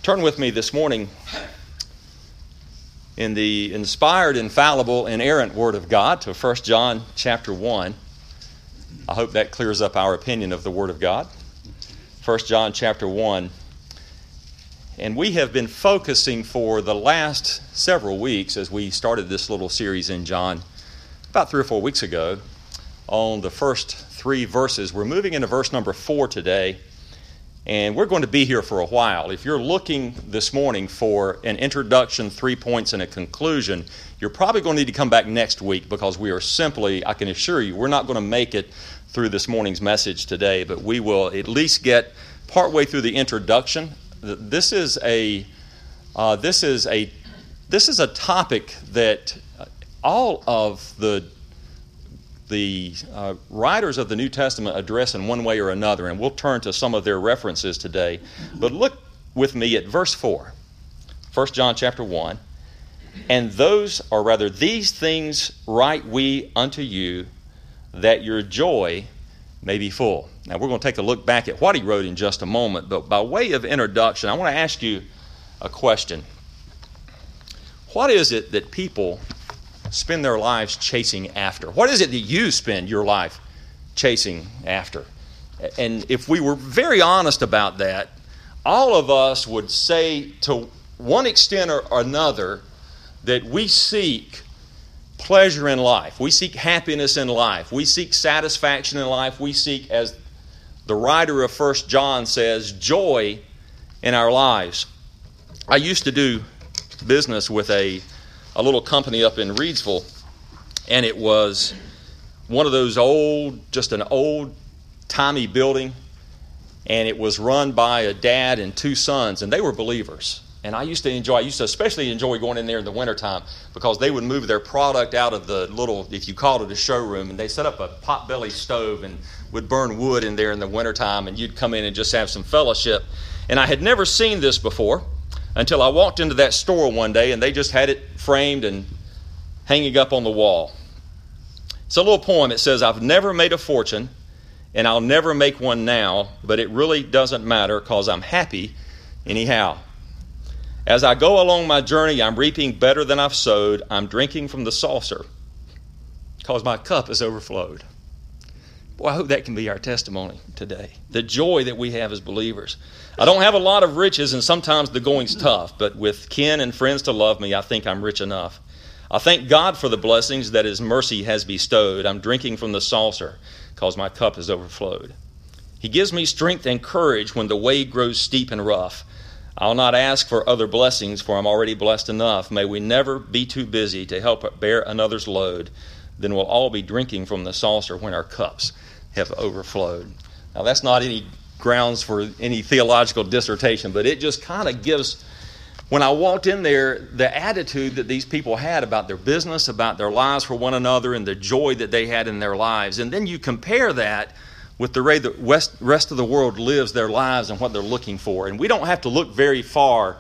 Turn with me this morning in the inspired, infallible, inerrant Word of God to 1 John chapter 1. I hope that clears up our opinion of the Word of God. 1 John chapter 1. And we have been focusing for the last several weeks as we started this little series in John about 3 or 4 weeks ago on the first 3 verses. We're moving into verse number 4 today. And we're going to be here for a while. If you're looking this morning for an introduction, 3 points, and a conclusion, you're probably going to need to come back next week because we are simply, I can assure you, we're not going to make it through this morning's message today, but we will at least get partway through the introduction. This is a topic that all of the writers of the New Testament address in one way or another, and we'll turn to some of their references today. But look with me at verse 4, 1 John chapter 1. And these things write we unto you, that your joy may be full. Now we're going to take a look back at what he wrote in just a moment, but by way of introduction, I want to ask you a question. What is it that people spend their lives chasing after? What is it that you spend your life chasing after? And if we were very honest about that, all of us would say to one extent or another that we seek pleasure in life. We seek happiness in life. We seek satisfaction in life. We seek, as the writer of 1 John says, joy in our lives. I used to do business with a little company up in Reidsville, and it was one of those an old-timey building, and it was run by a dad and 2 sons, and they were believers. And I used to especially enjoy going in there in the wintertime because they would move their product out of the little, if you called it a showroom, and they set up a potbelly stove and would burn wood in there in the wintertime, and you'd come in and just have some fellowship. And I had never seen this before until I walked into that store one day, and they just had it framed and hanging up on the wall. It's a little poem. It says, I've never made a fortune, and I'll never make one now, but it really doesn't matter because I'm happy anyhow. As I go along my journey, I'm reaping better than I've sowed. I'm drinking from the saucer because my cup has overflowed. Boy, I hope that can be our testimony today. The joy that we have as believers. I don't have a lot of riches, and sometimes the going's tough, but with kin and friends to love me, I think I'm rich enough. I thank God for the blessings that His mercy has bestowed. I'm drinking from the saucer because my cup has overflowed. He gives me strength and courage when the way grows steep and rough. I'll not ask for other blessings, for I'm already blessed enough. May we never be too busy to help bear another's load. Then we'll all be drinking from the saucer when our cups have overflowed. Now, that's not any grounds for any theological dissertation, but it just kind of gives, when I walked in there, the attitude that these people had about their business, about their lives for one another, and the joy that they had in their lives. And then you compare that with the way the rest of the world lives their lives and what they're looking for. And we don't have to look very far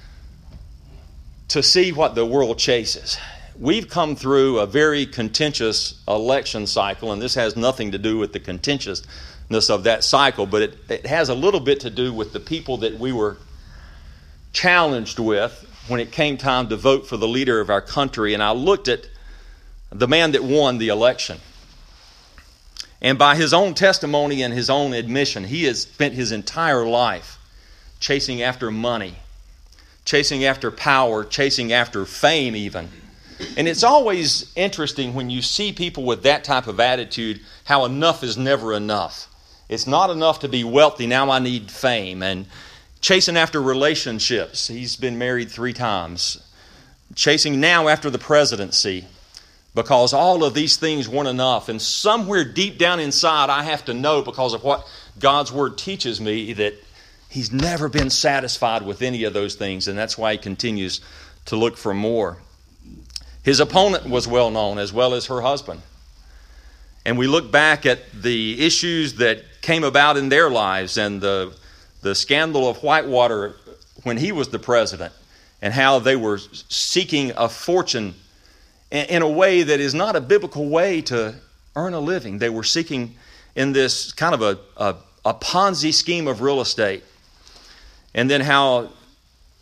to see what the world chases. We've come through a very contentious election cycle, and this has nothing to do with the contentiousness of that cycle, but it has a little bit to do with the people that we were challenged with when it came time to vote for the leader of our country. And I looked at the man that won the election. And by his own testimony and his own admission, he has spent his entire life chasing after money, chasing after power, chasing after fame even. And it's always interesting when you see people with that type of attitude, how enough is never enough. It's not enough to be wealthy, now I need fame. And chasing after relationships. He's been married 3 times. Chasing now after the presidency, because all of these things weren't enough. And somewhere deep down inside, I have to know, because of what God's Word teaches me, that he's never been satisfied with any of those things, and that's why he continues to look for more. His opponent was well known, as well as her husband. And we look back at the issues that came about in their lives and the scandal of Whitewater when he was the president, and how they were seeking a fortune in a way that is not a biblical way to earn a living. They were seeking in this kind of a Ponzi scheme of real estate. And then how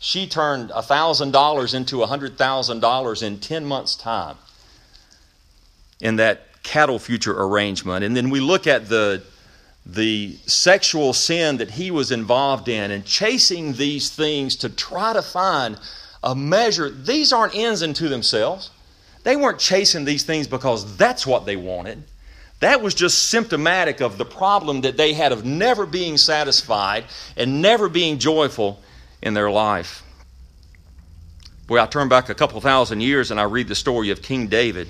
She turned $1,000 into $100,000 in 10 months' time in that cattle future arrangement. And then we look at the sexual sin that he was involved in and chasing these things to try to find a measure. These aren't ends unto themselves. They weren't chasing these things because that's what they wanted. That was just symptomatic of the problem that they had of never being satisfied and never being joyful in their life. Boy, I turn back a couple thousand years and I read the story of King David.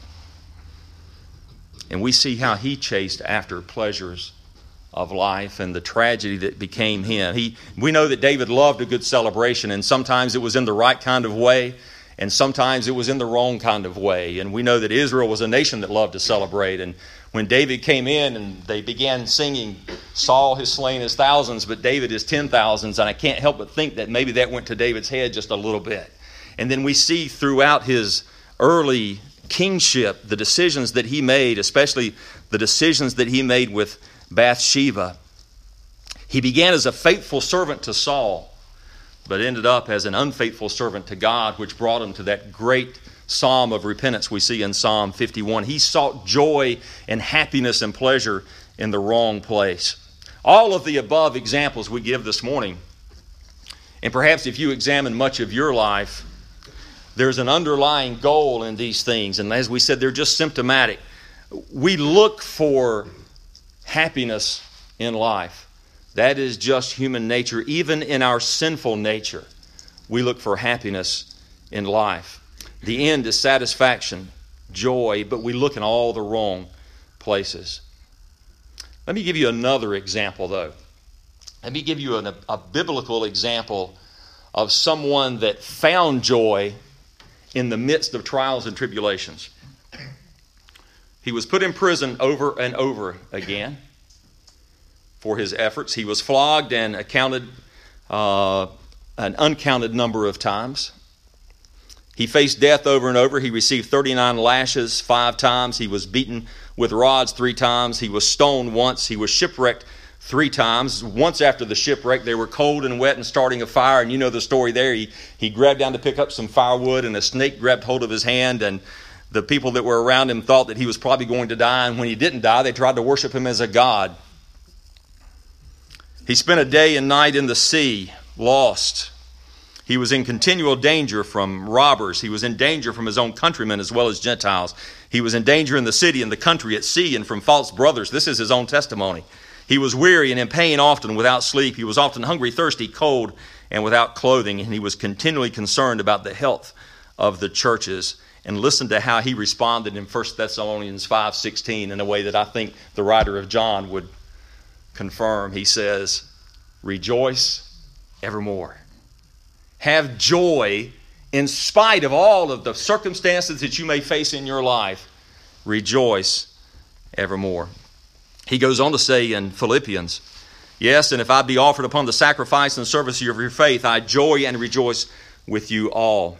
And we see how he chased after pleasures of life and the tragedy that became him. We know that David loved a good celebration, and sometimes it was in the right kind of way, and sometimes it was in the wrong kind of way. And we know that Israel was a nation that loved to celebrate. And when David came in and they began singing, Saul has slain his thousands, but David his 10,000s, and I can't help but think that maybe that went to David's head just a little bit. And then we see throughout his early kingship the decisions that he made, especially the decisions that he made with Bathsheba. He began as a faithful servant to Saul, but ended up as an unfaithful servant to God, which brought him to that great psalm of repentance we see in Psalm 51. He sought joy and happiness and pleasure in the wrong place. All of the above examples we give this morning, and perhaps if you examine much of your life, there's an underlying goal in these things. And as we said, they're just symptomatic. We look for happiness in life. That is just human nature. Even in our sinful nature, we look for happiness in life. The end is satisfaction, joy, but we look in all the wrong places. Let me give you another example, though. Let me give you a biblical example of someone that found joy in the midst of trials and tribulations. He was put in prison over and over again for his efforts. He was flogged and an uncounted number of times. He faced death over and over. He received 39 lashes 5 times. He was beaten with rods 3 times. He was stoned once. He was shipwrecked 3 times. Once after the shipwreck, they were cold and wet and starting a fire. And you know the story there. He grabbed down to pick up some firewood, and a snake grabbed hold of his hand, and the people that were around him thought that he was probably going to die. And when he didn't die, they tried to worship him as a god. He spent a day and night in the sea, lost. He was in continual danger from robbers. He was in danger from his own countrymen as well as Gentiles. He was in danger in the city, in the country, at sea, and from false brothers. This is his own testimony. He was weary and in pain often, without sleep. He was often hungry, thirsty, cold, and without clothing. And he was continually concerned about the health of the churches. And listen to how he responded in 1 Thessalonians 5:16 in a way that I think the writer of John would confirm. He says, rejoice evermore. Have joy in spite of all of the circumstances that you may face in your life. Rejoice evermore. He goes on to say in Philippians, yes, and if I be offered upon the sacrifice and service of your faith, I joy and rejoice with you all.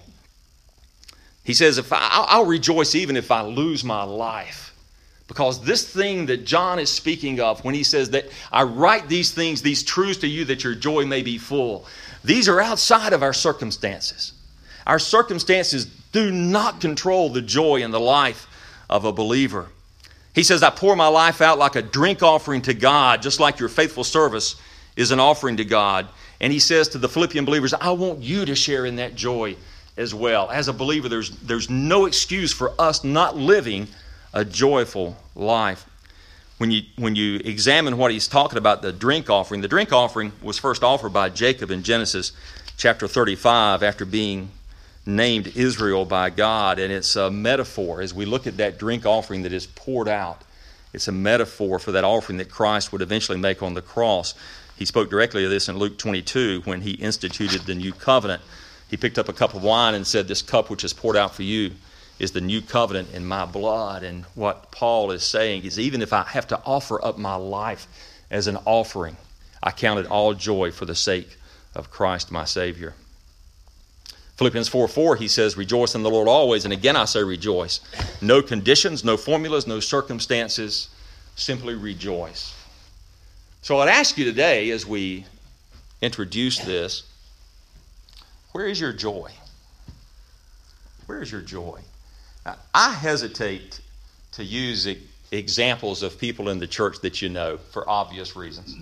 He says, I'll rejoice even if I lose my life. Because this thing that John is speaking of, when he says that I write these things, these truths to you that your joy may be full, these are outside of our circumstances. Our circumstances do not control the joy in the life of a believer. He says, I pour my life out like a drink offering to God, just like your faithful service is an offering to God. And he says to the Philippian believers, I want you to share in that joy as well. As a believer, there's no excuse for us not living a joyful life. When you examine what he's talking about, the drink offering was first offered by Jacob in Genesis chapter 35 after being named Israel by God. And it's a metaphor as we look at that drink offering that is poured out. It's a metaphor for that offering that Christ would eventually make on the cross. He spoke directly of this in Luke 22 when he instituted the new covenant. He picked up a cup of wine and said, this cup which is poured out for you is the new covenant in my blood. And what Paul is saying is, even if I have to offer up my life as an offering, I count it all joy for the sake of Christ my Savior. Philippians 4:4, he says, rejoice in the Lord always. And again I say rejoice. No conditions, no formulas, no circumstances. Simply rejoice. So I'd ask you today, as we introduce this, Where is your joy? Where is your joy? Now, I hesitate to use examples of people in the church that you know for obvious reasons.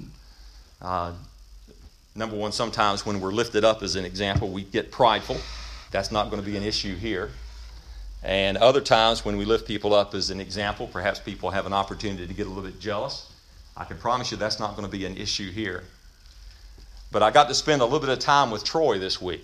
Number one, sometimes when we're lifted up as an example, we get prideful. That's not going to be an issue here. And other times when we lift people up as an example, perhaps people have an opportunity to get a little bit jealous. I can promise you that's not going to be an issue here. But I got to spend a little bit of time with Troy this week.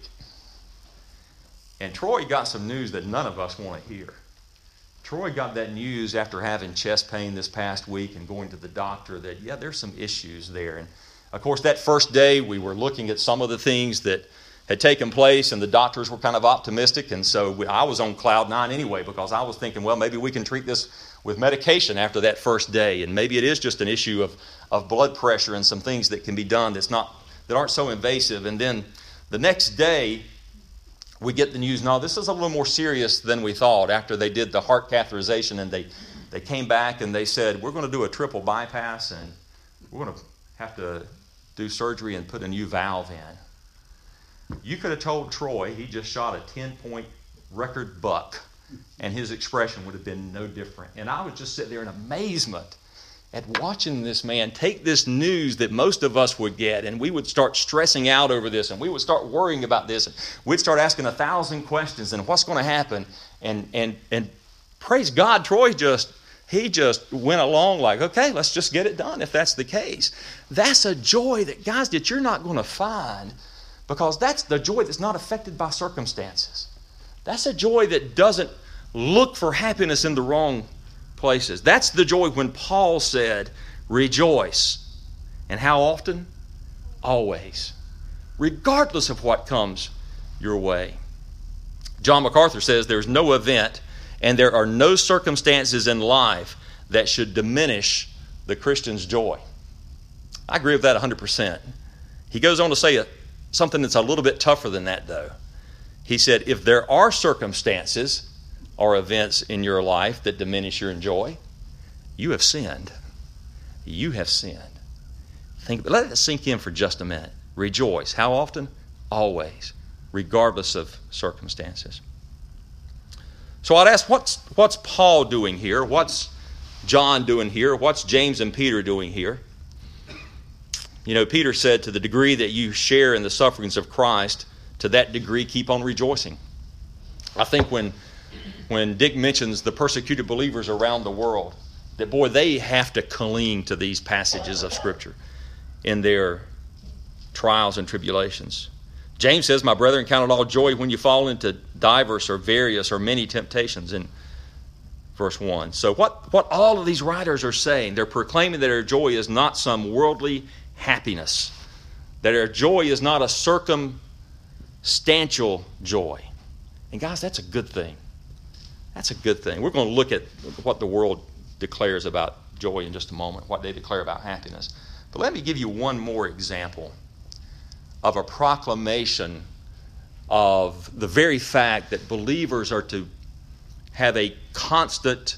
And Troy got some news that none of us want to hear. Troy got that news after having chest pain this past week and going to the doctor that, yeah, there's some issues there. And, of course, that first day we were looking at some of the things that had taken place, and the doctors were kind of optimistic. And so I was on cloud nine anyway, because I was thinking, well, maybe we can treat this with medication after that first day. And maybe it is just an issue of blood pressure and some things that can be done that aren't so invasive. And then the next day, we get the news, no, this is a little more serious than we thought. After they did the heart catheterization, and they came back and they said, we're going to do a triple bypass, and we're going to have to do surgery and put a new valve in. You could have told Troy he just shot a 10-point record buck, and his expression would have been no different. And I would just sit there in amazement at watching this man take this news that most of us would get, and we would start stressing out over this, and we would start worrying about this, and we'd start asking 1,000 questions, and what's going to happen? And praise God, Troy just went along like, okay, let's just get it done if that's the case. That's a joy that you're not going to find, because that's the joy that's not affected by circumstances. That's a joy that doesn't look for happiness in the wrong places. That's the joy when Paul said, rejoice. And how often? Always. Regardless of what comes your way. John MacArthur says there's no event and there are no circumstances in life that should diminish the Christian's joy. I agree with that 100%. He goes on to say something that's a little bit tougher than that, though. He said, if there are circumstances or events in your life that diminish your joy, you have sinned. You have sinned. Let it sink in for just a minute. Rejoice. How often? Always, regardless of circumstances. So I'd ask, what's Paul doing here? What's John doing here? What's James and Peter doing here? You know, Peter said, to the degree that you share in the sufferings of Christ, to that degree keep on rejoicing. I think when Dick mentions the persecuted believers around the world, that, boy, they have to cling to these passages of Scripture in their trials and tribulations. James says, my brethren, count it all joy when you fall into diverse or various or many temptations, in verse 1. So what all of these writers are saying, they're proclaiming that our joy is not some worldly happiness, that our joy is not a circumstantial joy. And guys, that's a good thing. That's a good thing. We're going to look at what the world declares about joy in just a moment, what they declare about happiness. But let me give you one more example of a proclamation of the very fact that believers are to have a constant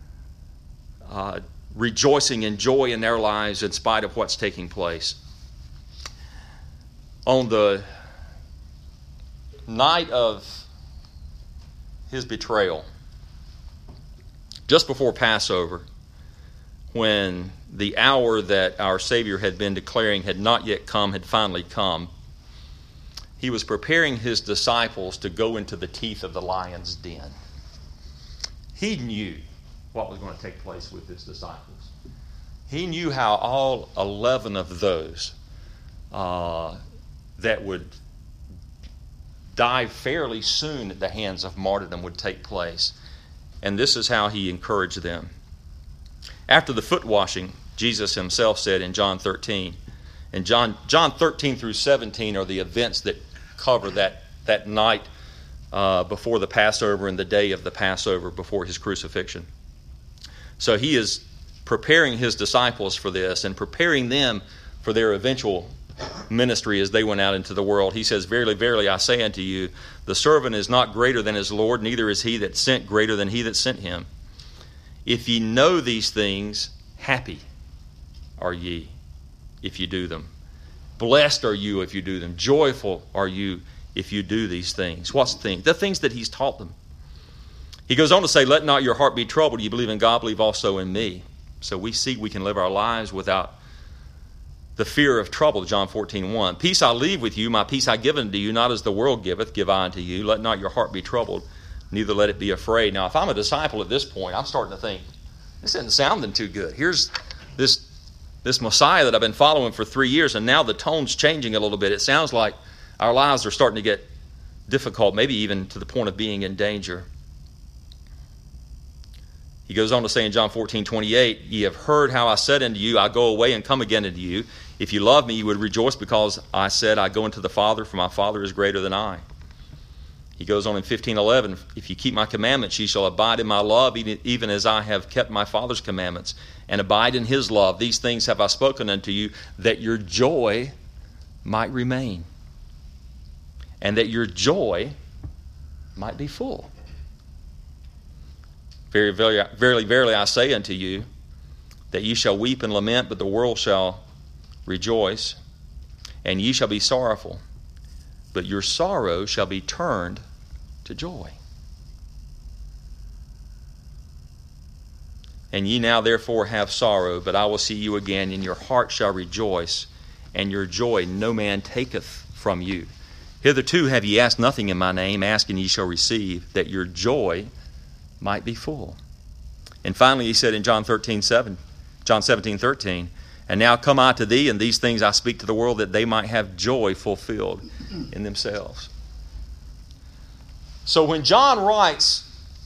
rejoicing and joy in their lives in spite of what's taking place. On the night of his betrayal, just before Passover, when the hour that our Savior had been declaring had not yet come, had finally come, he was preparing his disciples to go into the teeth of the lion's den. He knew what was going to take place with his disciples. He knew how all 11 of those that would die fairly soon at the hands of martyrdom would take place. And this is how he encouraged them. After the foot washing, Jesus himself said in John 13, and John 13 through 17 are the events that cover that night before the Passover and the day of the Passover before his crucifixion. So he is preparing his disciples for this and preparing them for their eventual ministry as they went out into the world. He says, verily, verily, I say unto you, the servant is not greater than his Lord, neither is he that sent greater than he that sent him. If ye know these things, happy are ye if you do them. Blessed are you if you do them. Joyful are you if you do these things. What's the thing? The things that he's taught them. He goes on to say, let not your heart be troubled. You believe in God, believe also in me. So we see we can live our lives without the fear of trouble. John 14:1. Peace I leave with you, my peace I give unto you, not as the world giveth, give I unto you. Let not your heart be troubled, neither let it be afraid. Now, if I'm a disciple at this point, I'm starting to think, this isn't sounding too good. Here's this Messiah that I've been following for 3 years, and now the tone's changing a little bit. It sounds like our lives are starting to get difficult, maybe even to the point of being in danger. He goes on to say in John 14:28, ye have heard how I said unto you, I go away and come again unto you. If you love me, you would rejoice because I said, I go unto the Father, for my Father is greater than I. He goes on in 15:11, if you keep my commandments, ye shall abide in my love, even as I have kept my Father's commandments, and abide in his love. These things have I spoken unto you, that your joy might remain, and that your joy might be full. Very, very, verily, verily, I say unto you, that ye shall weep and lament, but the world shall rejoice, and ye shall be sorrowful, but your sorrow shall be turned to joy. And ye now therefore have sorrow, but I will see you again, and your heart shall rejoice, and your joy no man taketh from you. Hitherto have ye asked nothing in my name, ask and ye shall receive, that your joy might be full. And finally he said in John 17:13, and now come I to thee, and these things I speak to the world, that they might have joy fulfilled in themselves. So when John writes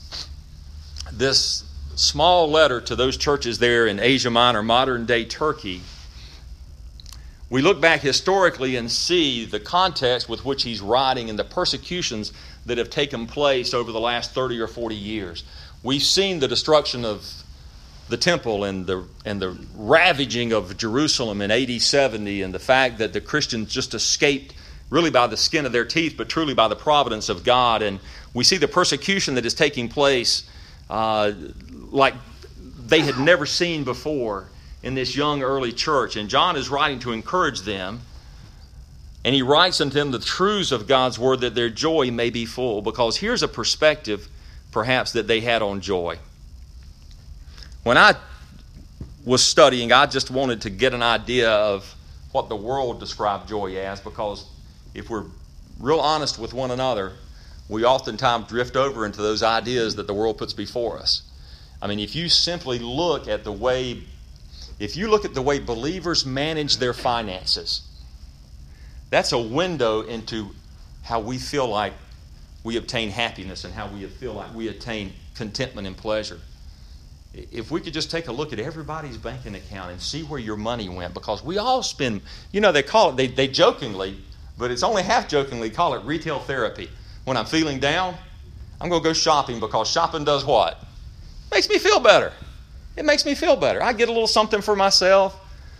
this small letter to those churches there in Asia Minor, modern-day Turkey, we look back historically and see the context with which he's writing and the persecutions that have taken place over the last 30 or 40 years. We've seen the destruction of the temple and the ravaging of Jerusalem in AD 70, and the fact that the Christians just escaped really by the skin of their teeth, but truly by the providence of God. And we see the persecution that is taking place like they had never seen before in this young early church. And John is writing to encourage them, and he writes unto them the truths of God's word, that their joy may be full. Because here's a perspective perhaps that they had on joy. When I was studying, I just wanted to get an idea of what the world described joy as, because if we're real honest with one another, we oftentimes drift over into those ideas that the world puts before us. I mean, if you simply look at the way believers manage their finances, that's a window into how we feel like we obtain happiness and how we feel like we attain contentment and pleasure. If we could just take a look at everybody's banking account and see where your money went, because we all spend, they call it, they jokingly, but it's only half jokingly, call it retail therapy. When I'm feeling down, I'm going to go shopping, because shopping does what? Makes me feel better. It makes me feel better. I get a little something for myself.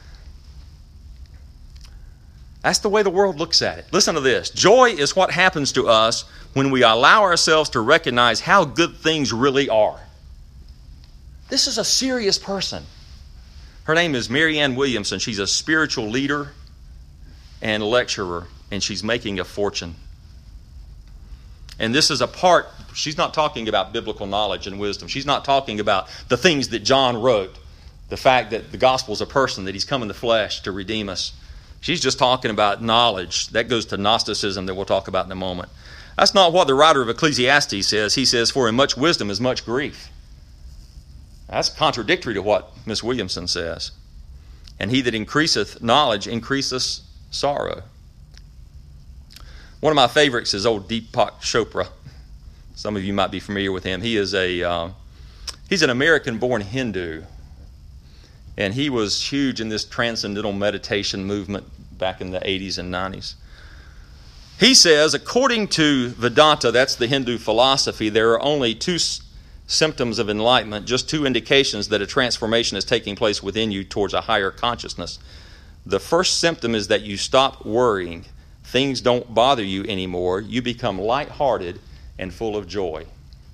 That's the way the world looks at it. Listen to this. Joy is what happens to us when we allow ourselves to recognize how good things really are. This is a serious person. Her name is Marianne Williamson. She's a spiritual leader and lecturer, and she's making a fortune. And this is a part, she's not talking about biblical knowledge and wisdom. She's not talking about the things that John wrote, the fact that the gospel is a person, that he's come in the flesh to redeem us. She's just talking about knowledge. That goes to Gnosticism that we'll talk about in a moment. That's not what the writer of Ecclesiastes says. He says, for in much wisdom is much grief. That's contradictory to what Miss Williamson says. And he that increaseth knowledge increaseth sorrow. One of my favorites is old Deepak Chopra. Some of you might be familiar with him. He is he's an American-born Hindu, and he was huge in this transcendental meditation movement back in the 80s and 90s. He says, according to Vedanta, that's the Hindu philosophy, there are only two symptoms of enlightenment, just two indications that a transformation is taking place within you towards a higher consciousness. The first symptom is that you stop worrying. Things don't bother you anymore. You become lighthearted and full of joy.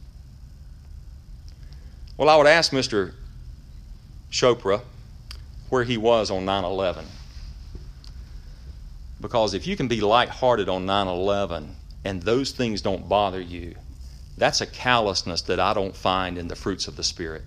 Well, I would ask Mr. Chopra where he was on 9/11. Because if you can be lighthearted on 9/11 and those things don't bother you, that's a callousness that I don't find in the fruits of the Spirit.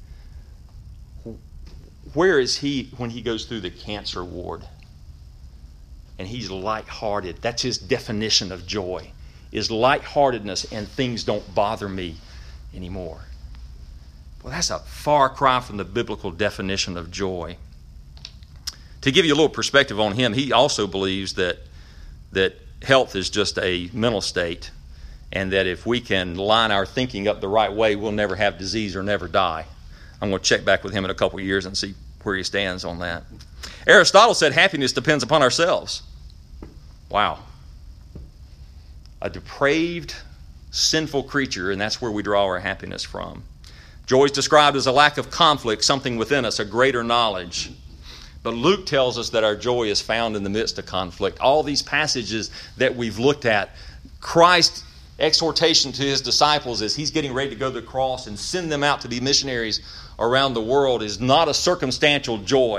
Where is he when he goes through the cancer ward? And he's lighthearted. That's his definition of joy, is lightheartedness and things don't bother me anymore. Well, that's a far cry from the biblical definition of joy. To give you a little perspective on him, he also believes that health is just a mental state, and that if we can line our thinking up the right way, we'll never have disease or never die. I'm going to check back with him in a couple of years and see where he stands on that. Aristotle said happiness depends upon ourselves. Wow. A depraved, sinful creature, and that's where we draw our happiness from. Joy is described as a lack of conflict, something within us, a greater knowledge. But Luke tells us that our joy is found in the midst of conflict. All these passages that we've looked at, Christ's exhortation to his disciples as he's getting ready to go to the cross and send them out to be missionaries around the world is not a circumstantial joy.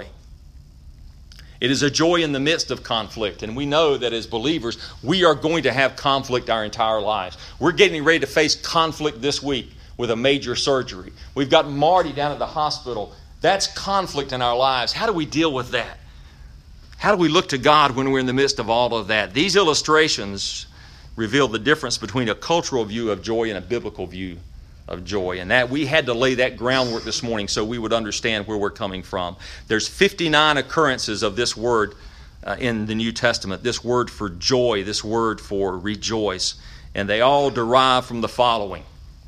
It is a joy in the midst of conflict. And we know that as believers, we are going to have conflict our entire lives. We're getting ready to face conflict this week with a major surgery. We've got Marty down at the hospital. That's conflict in our lives. How do we deal with that? How do we look to God when we're in the midst of all of that? These illustrations reveal the difference between a cultural view of joy and a biblical view of joy. And that we had to lay that groundwork this morning so we would understand where we're coming from. There's 59 occurrences of this word in the New Testament, this word for joy, this word for rejoice. And they all derive from the following.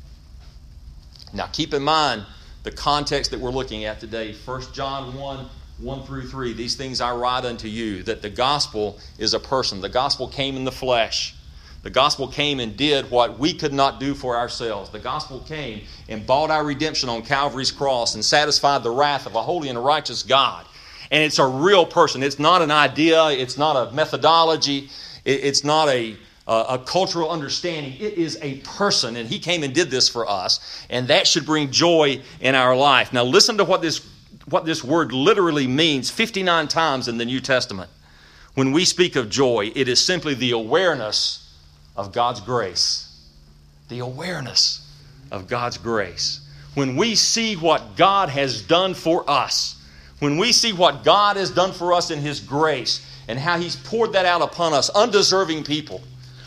Now keep in mind the context that we're looking at today. 1 John 1 through 3. These things I write unto you, that the gospel is a person. The gospel came in the flesh. The gospel came and did what we could not do for ourselves. The gospel came and bought our redemption on Calvary's cross and satisfied the wrath of a holy and righteous God. And it's a real person. It's not an idea. It's not a methodology. It's not a cultural understanding. It is a person, and he came and did this for us, and that should bring joy in our life. Now listen to what this word literally means 59 times in the New Testament. When we speak of joy, it is simply the awareness of God's grace. The awareness of God's grace. When we see what God has done for us, when we see what God has done for us in his grace and how he's poured that out upon us, undeserving people,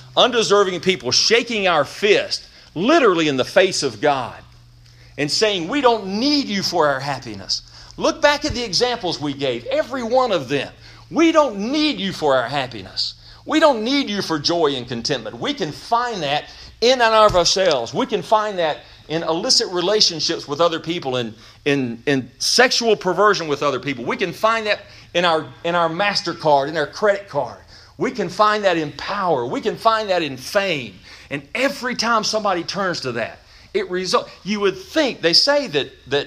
shaking our fist literally in the face of God and saying, we don't need you for our happiness. Look back at the examples we gave, every one of them. We don't need you for our happiness. We don't need you for joy and contentment. We can find that in and of ourselves. We can find that in illicit relationships with other people, in sexual perversion with other people. We can find that in our MasterCard, in our credit card. We can find that in power. We can find that in fame. And every time somebody turns to that, it results. You would think, they say that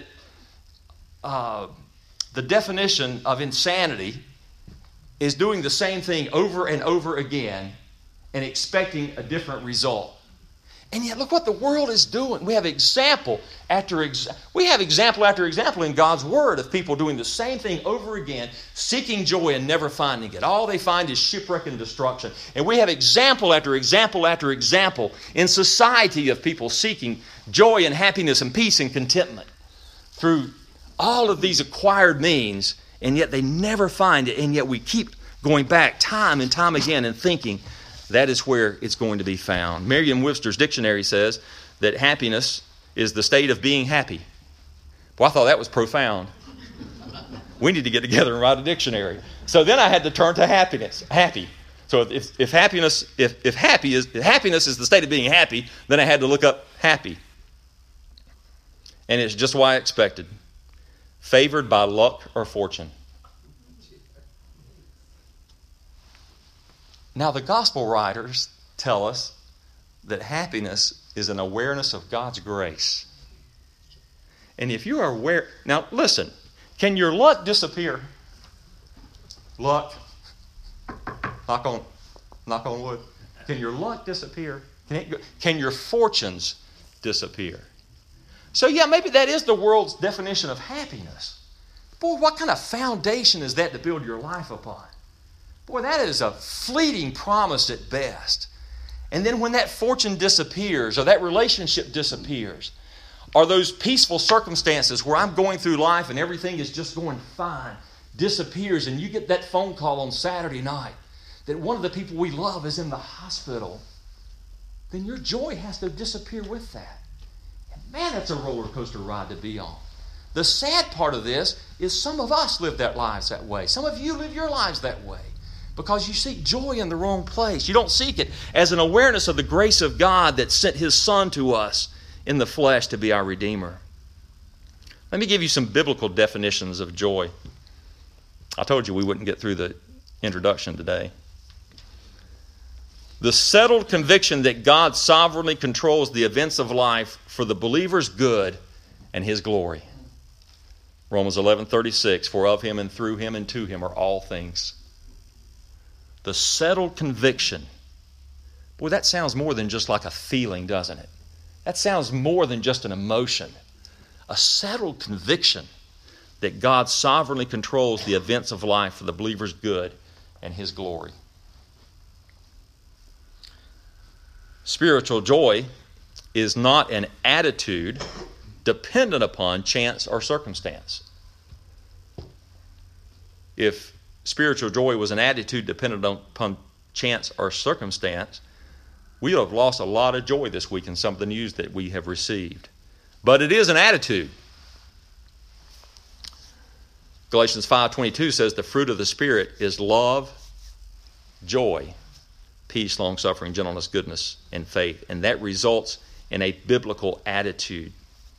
the definition of insanity is doing the same thing over and over again and expecting a different result. And yet look what the world is doing. We have example after example in God's Word of people doing the same thing over again, seeking joy and never finding it. All they find is shipwreck and destruction. And we have example after example after example in society of people seeking joy and happiness and peace and contentment through all of these acquired means, and yet they never find it, and yet we keep going back time and time again and thinking that is where it's going to be found. Merriam-Webster's dictionary says that happiness is the state of being happy. Well, I thought that was profound. We need to get together and write a dictionary. So then I had to turn to happiness. Happy. So if happiness is the state of being happy, then I had to look up happy. And it's just what I expected. Favored by luck or fortune. Now, the gospel writers tell us that happiness is an awareness of God's grace. And if you are aware... Now, listen. Can your luck disappear? Luck. Knock on wood. Can your luck disappear? Can your fortunes disappear? So, yeah, maybe that is the world's definition of happiness. Boy, what kind of foundation is that to build your life upon? Boy, that is a fleeting promise at best. And then when that fortune disappears or that relationship disappears, or those peaceful circumstances where I'm going through life and everything is just going fine, disappears, and you get that phone call on Saturday night that one of the people we love is in the hospital, then your joy has to disappear with that. And man, that's a roller coaster ride to be on. The sad part of this is some of us live their lives that way. Some of you live your lives that way because you seek joy in the wrong place. You don't seek it as an awareness of the grace of God that sent His Son to us in the flesh to be our Redeemer. Let me give you some biblical definitions of joy. I told you we wouldn't get through the introduction today. The settled conviction that God sovereignly controls the events of life for the believer's good and His glory. Romans 11:36, for of Him and through Him and to Him are all things. The settled conviction. Boy, that sounds more than just like a feeling, doesn't it? That sounds more than just an emotion. A settled conviction that God sovereignly controls the events of life for the believer's good and His glory. Spiritual joy is not an attitude dependent upon chance or circumstance. If spiritual joy was an attitude dependent upon chance or circumstance, we would have lost a lot of joy this week in some of the news that we have received. But it is an attitude. Galatians 5:22 says the fruit of the Spirit is love, joy, peace, long-suffering, gentleness, goodness, and faith. And that results in a biblical attitude.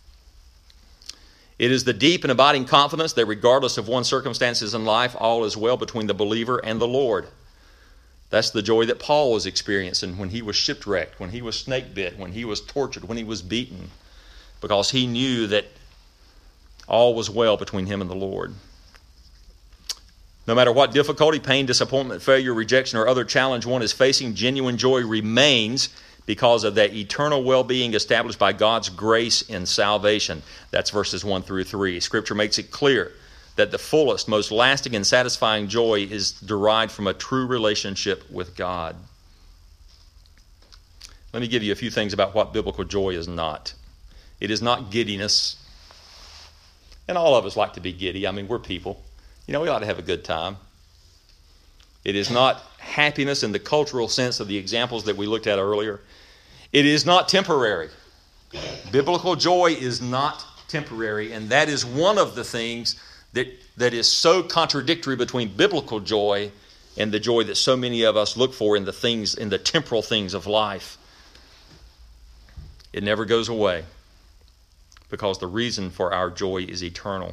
It is the deep and abiding confidence that regardless of one's circumstances in life, all is well between the believer and the Lord. That's the joy that Paul was experiencing when he was shipwrecked, when he was snake bit, when he was tortured, when he was beaten, because he knew that all was well between him and the Lord. No matter what difficulty, pain, disappointment, failure, rejection, or other challenge one is facing, genuine joy remains because of that eternal well-being established by God's grace in salvation. That's verses 1 through 3. Scripture makes it clear that the fullest, most lasting, and satisfying joy is derived from a true relationship with God. Let me give you a few things about what biblical joy is not. It is not giddiness. And all of us like to be giddy. I mean, we're people. You know, we ought to have a good time. It is not happiness in the cultural sense of the examples that we looked at earlier. It is not temporary. Biblical joy is not temporary, and that is one of the things that is so contradictory between biblical joy and the joy that so many of us look for in the temporal things of life. It never goes away because the reason for our joy is eternal.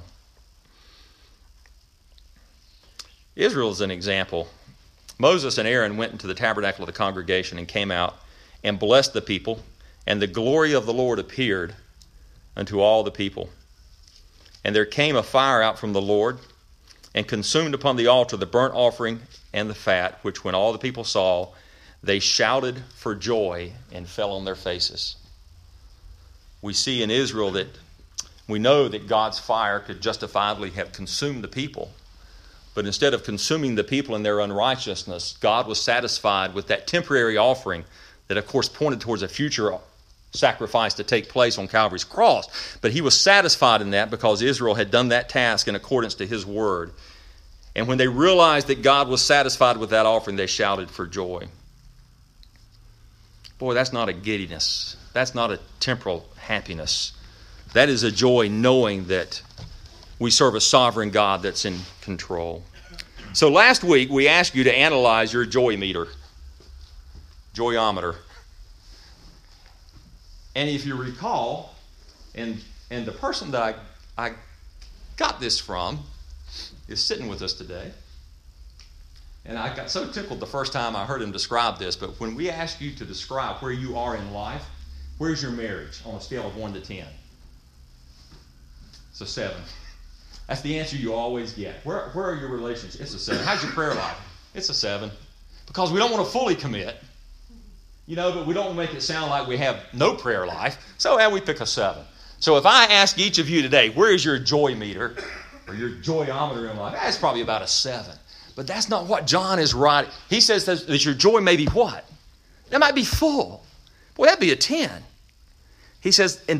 Israel is an example. Moses and Aaron went into the tabernacle of the congregation and came out and blessed the people, and the glory of the Lord appeared unto all the people. And there came a fire out from the Lord and consumed upon the altar the burnt offering and the fat, which when all the people saw, they shouted for joy and fell on their faces. We see in Israel that we know that God's fire could justifiably have consumed the people. But instead of consuming the people in their unrighteousness, God was satisfied with that temporary offering that, of course, pointed towards a future sacrifice to take place on Calvary's cross. But He was satisfied in that because Israel had done that task in accordance to His word. And when they realized that God was satisfied with that offering, they shouted for joy. Boy, that's not a giddiness. That's not a temporal happiness. That is a joy knowing that we serve a sovereign God that's in control. So last week we asked you to analyze your joy meter, joyometer. And if you recall, and the person that I got this from is sitting with us today. And I got so tickled the first time I heard him describe this, but when we ask you to describe where you are in life, where's your marriage on a scale of 1 to 10? It's a 7. That's the answer you always get. Where are your relationships? It's a 7. How's your prayer life? It's a 7. Because we don't want to fully commit, but we don't make it sound like we have no prayer life. So we pick a 7. So if I ask each of you today, where is your joy meter or your joyometer in life? That's probably about a 7. But that's not what John is writing. He says that your joy may be what? That might be full. Boy, that'd be a 10. He says in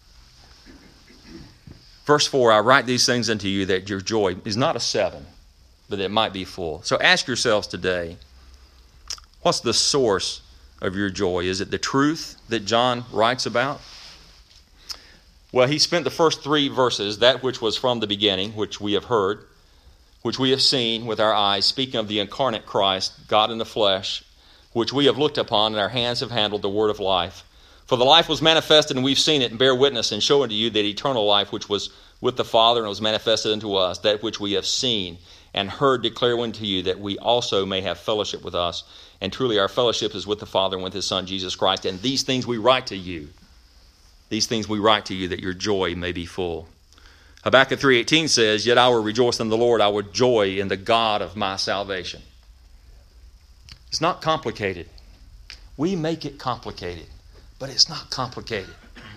verse 4, I write these things unto you that your joy is not a 7, but it might be full. So ask yourselves today, what's the source of your joy? Is it the truth that John writes about? Well, he spent the first 3 verses, that which was from the beginning, which we have heard, which we have seen with our eyes, speaking of the incarnate Christ, God in the flesh, which we have looked upon and our hands have handled, the word of life. For the life was manifested, and we've seen it, and bear witness, and show unto you that eternal life which was with the Father, and was manifested unto us, that which we have seen and heard declare unto you, that we also may have fellowship with us. And truly our fellowship is with the Father and with his Son, Jesus Christ. And these things we write to you. These things we write to you, that your joy may be full. Habakkuk 3:18 says, Yet I will rejoice in the Lord, I will joy in the God of my salvation. It's not complicated. We make it complicated, but it's not complicated.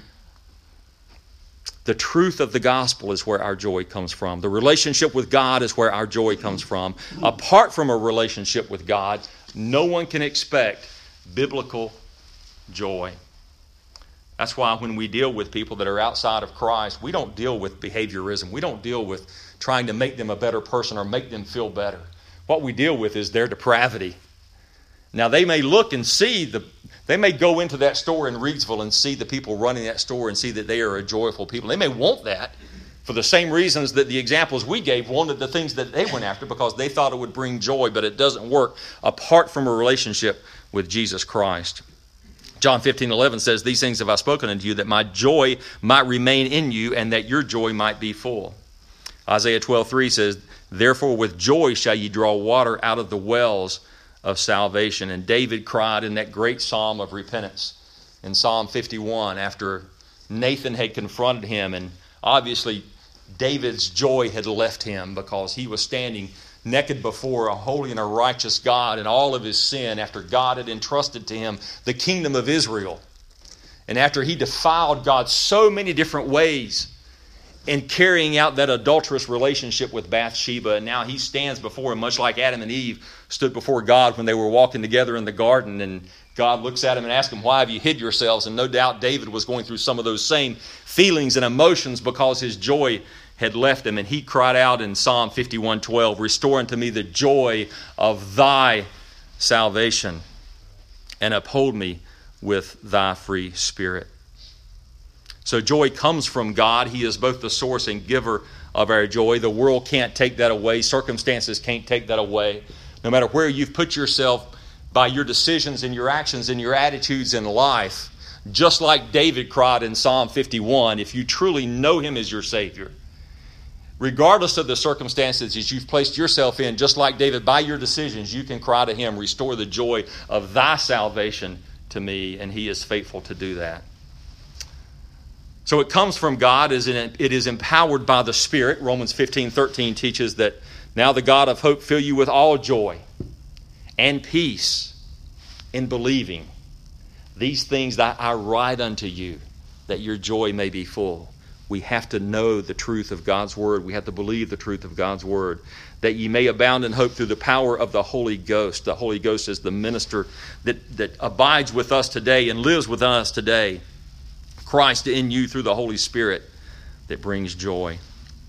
The truth of the gospel is where our joy comes from. The relationship with God is where our joy comes from. Apart from a relationship with God, no one can expect biblical joy. That's why when we deal with people that are outside of Christ, we don't deal with behaviorism. We don't deal with trying to make them a better person or make them feel better. What we deal with is their depravity. Now, they may look and see, they may go into that store in Reidsville and see the people running that store and see that they are a joyful people. They may want that for the same reasons that the examples we gave wanted the things that they went after, because they thought it would bring joy, but it doesn't work apart from a relationship with Jesus Christ. John 15:11 says, These things have I spoken unto you, that my joy might remain in you, and that your joy might be full. Isaiah 12:3 says, Therefore with joy shall ye draw water out of the wells of salvation. And David cried in that great psalm of repentance in Psalm 51 after Nathan had confronted him, and obviously David's joy had left him because he was standing naked before a holy and a righteous God in all of his sin after God had entrusted to him the kingdom of Israel. And after he defiled God so many different ways in carrying out that adulterous relationship with Bathsheba, and now he stands before him, much like Adam and Eve stood before God when they were walking together in the garden, and God looks at him and asks him, Why have you hid yourselves? And no doubt David was going through some of those same feelings and emotions because his joy had left him, and he cried out in Psalm 51:12, Restore unto me the joy of thy salvation, and uphold me with thy free spirit. So joy comes from God. He is both the source and giver of our joy. The world can't take that away. Circumstances can't take that away. No matter where you've put yourself by your decisions and your actions and your attitudes in life, just like David cried in Psalm 51, if you truly know him as your Savior, regardless of the circumstances that you've placed yourself in, just like David, by your decisions, you can cry to him, Restore the joy of thy salvation to me, and he is faithful to do that. So it comes from God, it is empowered by the Spirit. Romans 15:13 teaches that now the God of hope fill you with all joy and peace in believing. These things that I write unto you, that your joy may be full. We have to know the truth of God's Word. We have to believe the truth of God's Word. That ye may abound in hope through the power of the Holy Ghost. The Holy Ghost is the minister that abides with us today and lives with us today. Christ in you through the Holy Spirit that brings joy.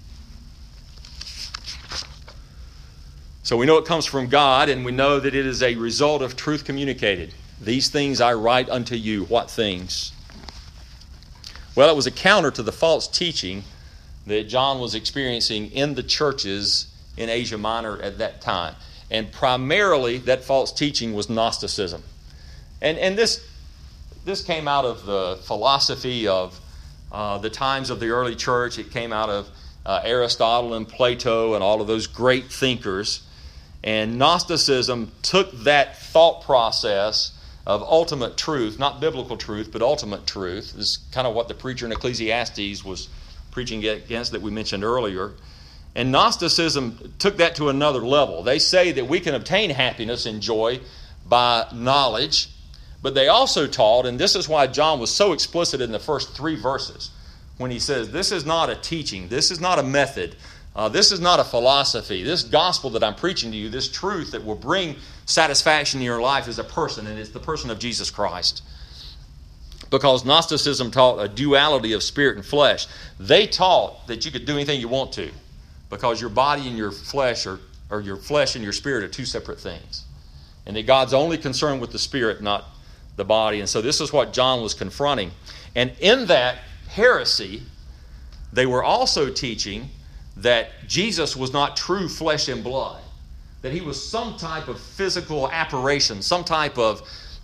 So we know it comes from God, and we know that it is a result of truth communicated. These things I write unto you. What things? Well, it was a counter to the false teaching that John was experiencing in the churches in Asia Minor at that time. And primarily that false teaching was Gnosticism. And this came out of the philosophy of the times of the early church. It came out of Aristotle and Plato and all of those great thinkers. And Gnosticism took that thought process of ultimate truth, not biblical truth, but ultimate truth. This is kind of what the preacher in Ecclesiastes was preaching against that we mentioned earlier. And Gnosticism took that to another level. They say that we can obtain happiness and joy by knowledge, but they also taught, and this is why John was so explicit in the first 3 verses, when he says, this is not a teaching, this is not a method, This is not a philosophy. This gospel that I'm preaching to you, this truth that will bring satisfaction in your life is a person, and it's the person of Jesus Christ. Because Gnosticism taught a duality of spirit and flesh. They taught that you could do anything you want to, because your body and your flesh or your flesh and your spirit are two separate things. And that God's only concerned with the spirit, not the body. And so this is what John was confronting. And in that heresy, they were also teaching that Jesus was not true flesh and blood, that he was some type of physical apparition, some type of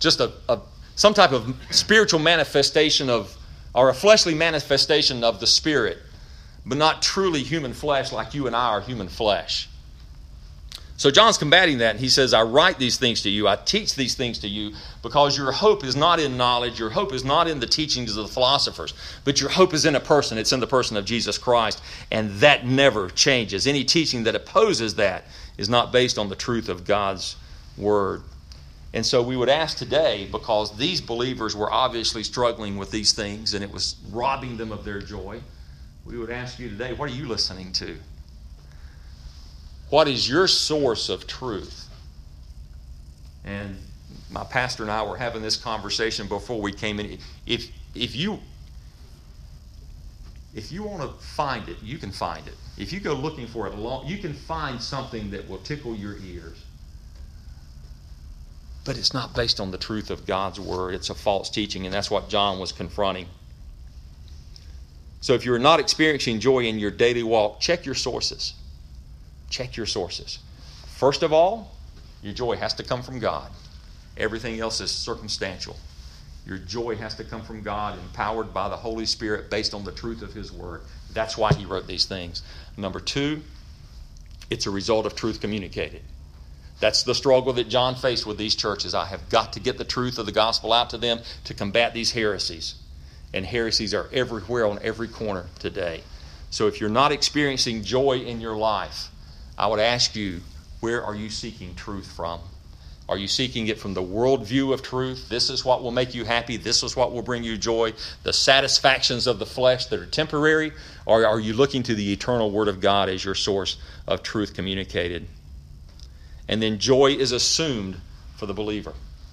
spiritual manifestation or a fleshly manifestation of the Spirit, but not truly human flesh like you and I are human flesh. So John's combating that, and he says, I write these things to you, I teach these things to you, because your hope is not in knowledge, your hope is not in the teachings of the philosophers, but your hope is in a person. It's in the person of Jesus Christ, and that never changes. Any teaching that opposes that is not based on the truth of God's Word. And so we would ask today, because these believers were obviously struggling with these things, and it was robbing them of their joy, we would ask you today, what are you listening to? What is your source of truth? And my pastor and I were having this conversation before we came in. If you want to find it, you can find it. If you go looking for it, you can find something that will tickle your ears. But it's not based on the truth of God's Word. It's a false teaching, and that's what John was confronting. So if you're not experiencing joy in your daily walk, check your sources. Check your sources. First of all, your joy has to come from God. Everything else is circumstantial. Your joy has to come from God, empowered by the Holy Spirit, based on the truth of His Word. That's why He wrote these things. Number two, it's a result of truth communicated. That's the struggle that John faced with these churches. I have got to get the truth of the gospel out to them to combat these heresies. And heresies are everywhere on every corner today. So if you're not experiencing joy in your life, I would ask you, where are you seeking truth from? Are you seeking it from the worldview of truth? This is what will make you happy. This is what will bring you joy. The satisfactions of the flesh that are temporary. Or are you looking to the eternal Word of God as your source of truth communicated? And then joy is assumed for the believer.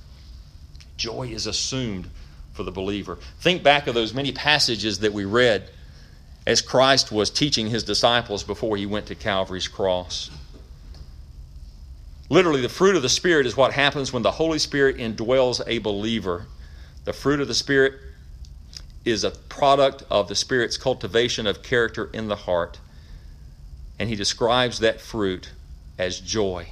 Joy is assumed for the believer. Think back of those many passages that we read as Christ was teaching His disciples before He went to Calvary's cross. Literally, the fruit of the Spirit is what happens when the Holy Spirit indwells a believer. The fruit of the Spirit is a product of the Spirit's cultivation of character in the heart. And He describes that fruit as joy.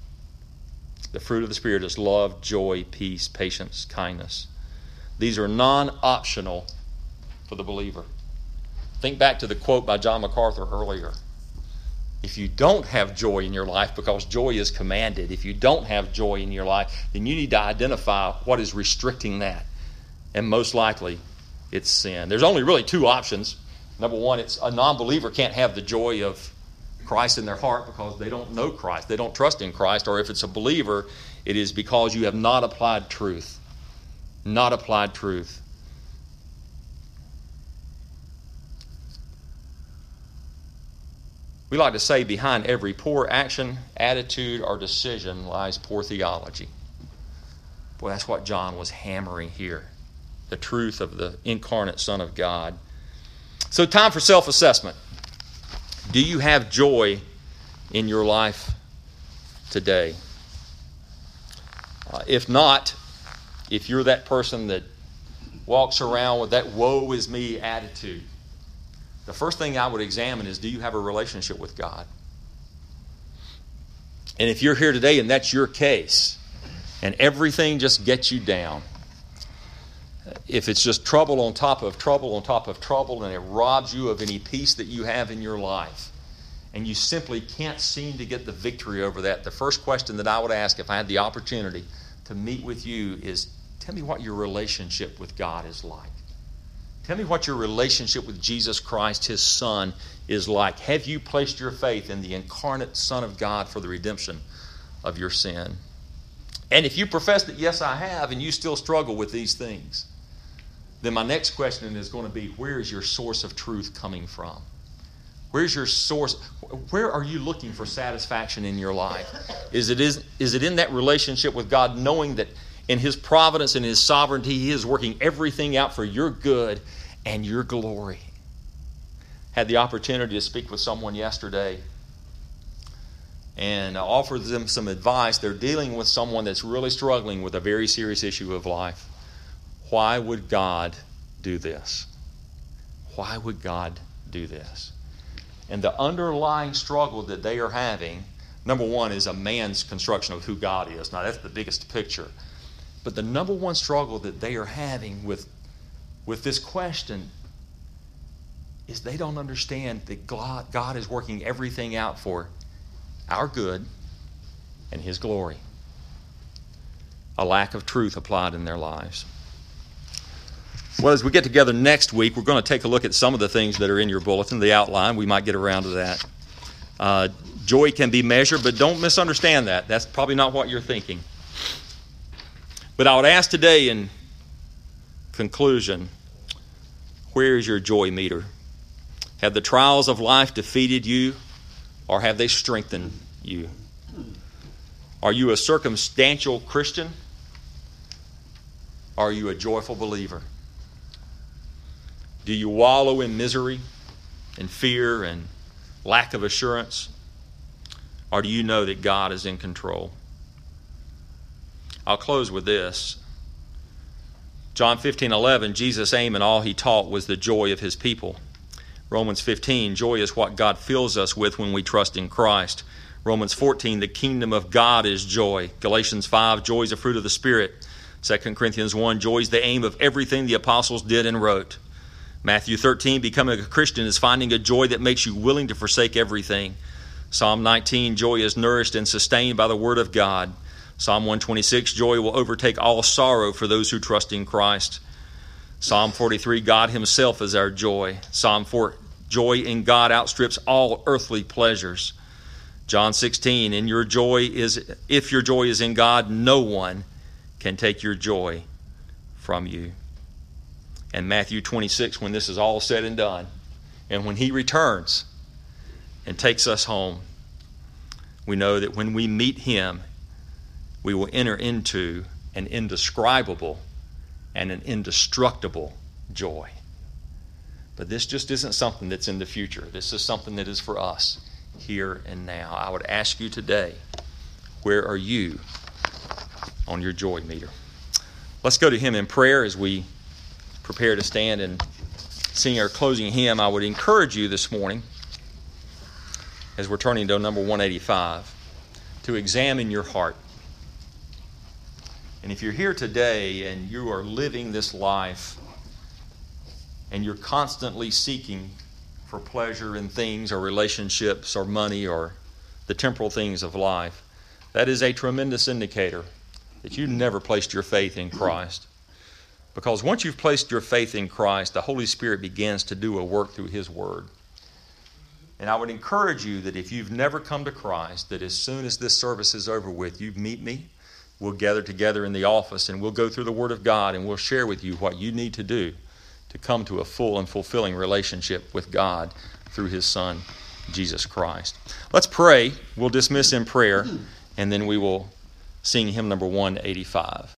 The fruit of the Spirit is love, joy, peace, patience, kindness. These are non-optional for the believer. Think back to the quote by John MacArthur earlier. If you don't have joy in your life, because joy is commanded, if you don't have joy in your life, then you need to identify what is restricting that. And most likely, it's sin. There's only really two options. Number one, it's a non-believer can't have the joy of Christ in their heart because they don't know Christ. They don't trust in Christ. Or if it's a believer, it is because you have not applied truth. Not applied truth. We like to say behind every poor action, attitude, or decision lies poor theology. Boy, that's what John was hammering here. The truth of the incarnate Son of God. So time for self-assessment. Do you have joy in your life today? If not, if you're that person that walks around with that woe is me attitude, the first thing I would examine is, do you have a relationship with God? And if you're here today and that's your case, and everything just gets you down, if it's just trouble on top of trouble on top of trouble, and it robs you of any peace that you have in your life, and you simply can't seem to get the victory over that, the first question that I would ask if I had the opportunity to meet with you is, tell me what your relationship with God is like. Tell me what your relationship with Jesus Christ, His Son, is like. Have you placed your faith in the incarnate Son of God for the redemption of your sin? And if you profess that, yes, I have, and you still struggle with these things, then my next question is going to be, where is your source of truth coming from? Where's your source? Where are you looking for satisfaction in your life? Is it in that relationship with God, knowing that in His providence and His sovereignty, He is working everything out for your good and your glory? Had the opportunity to speak with someone yesterday and offer them some advice. They're dealing with someone that's really struggling with a very serious issue of life. Why would God do this? Why would God do this? And the underlying struggle that they are having, number one, is a man's construction of who God is. Now, that's the biggest picture. But the number one struggle that they are having with this question is they don't understand that God is working everything out for our good and His glory. A lack of truth applied in their lives. Well, as we get together next week, we're going to take a look at some of the things that are in your bulletin, the outline. We might get around to that. Joy can be measured, but don't misunderstand that. That's probably not what you're thinking. But I would ask today in conclusion, where is your joy meter? Have the trials of life defeated you, or have they strengthened you? Are you a circumstantial Christian? Or are you a joyful believer? Do you wallow in misery and fear and lack of assurance? Or do you know that God is in control? I'll close with this. John 15:11, Jesus' aim in all He taught was the joy of His people. Romans 15, joy is what God fills us with when we trust in Christ. Romans 14, the kingdom of God is joy. Galatians 5, joy is a fruit of the Spirit. 2 Corinthians 1, joy is the aim of everything the apostles did and wrote. Matthew 13, becoming a Christian is finding a joy that makes you willing to forsake everything. Psalm 19, joy is nourished and sustained by the Word of God. Psalm 126, joy will overtake all sorrow for those who trust in Christ. Psalm 43, God Himself is our joy. Psalm 4, joy in God outstrips all earthly pleasures. John 16, if your joy is in God, no one can take your joy from you. And Matthew 26, when this is all said and done, and when He returns and takes us home, we know that when we meet Him, we will enter into an indescribable and an indestructible joy. But this just isn't something that's in the future. This is something that is for us here and now. I would ask you today, where are you on your joy meter? Let's go to Him in prayer as we prepare to stand and sing our closing hymn. I would encourage you this morning, as we're turning to number 185, to examine your heart. And if you're here today and you are living this life and you're constantly seeking for pleasure in things or relationships or money or the temporal things of life, that is a tremendous indicator that you never placed your faith in Christ. Because once you've placed your faith in Christ, the Holy Spirit begins to do a work through His Word. And I would encourage you that if you've never come to Christ, that as soon as this service is over with, you meet me. We'll gather together in the office and we'll go through the Word of God and we'll share with you what you need to do to come to a full and fulfilling relationship with God through His Son, Jesus Christ. Let's pray. We'll dismiss in prayer and then we will sing hymn number 185.